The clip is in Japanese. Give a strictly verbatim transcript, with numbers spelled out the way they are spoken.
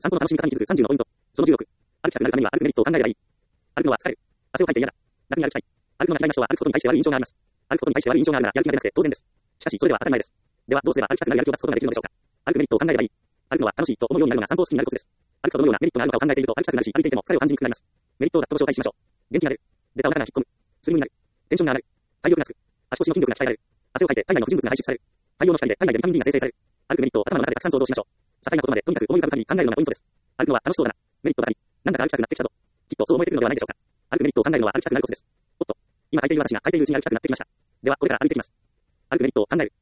散歩の楽しみ方に気づくさんじゅうのポイント。そのじゅうろく。歩きたくなるためには歩くメリットを考えればいい。歩くのは疲れる。汗をかいて嫌だ。楽に歩きたい。歩くのが嫌いな人は歩くことに対して悪い印象があります。歩くことに対して悪い印象があるならやる気が出なくて当然です。しかしそれでは当たり前です。ではどうすれば歩きたくなるやる気を出すことができるのでしょうか。歩くメリットを考えればいい。歩くのは楽しいと思うようになるのが散歩を好きになるコツです。歩くとどのようなメリットがあるのかを考えていると歩きたくなるし、歩いていても疲れを感じにくくなります。メリットをざっとご紹介しましょう。元気になる。出たお腹が引っ込む。スリムになる。テンションが上がる。体力がつく。足腰の筋力が鍛えられる。汗をかいて体内の不純物が排出される。太陽の光で体内でビタミン D が生成される。歩くメリットを頭の中でたくさん想像しましょう。些細なことまでとにかく思い浮かぶ限り考えるのがポイントです。歩くのは楽しそうだな。メリットがあり、なんだか歩きたくなってきたぞ。きっとそう思えてくるのではないでしょうか。歩くメリットを考えるのは歩きたくなるコツです。おっと、今書いている私が書いているうちに歩きたくなってきました。ではこれから歩いてきます。歩くメリットを考える。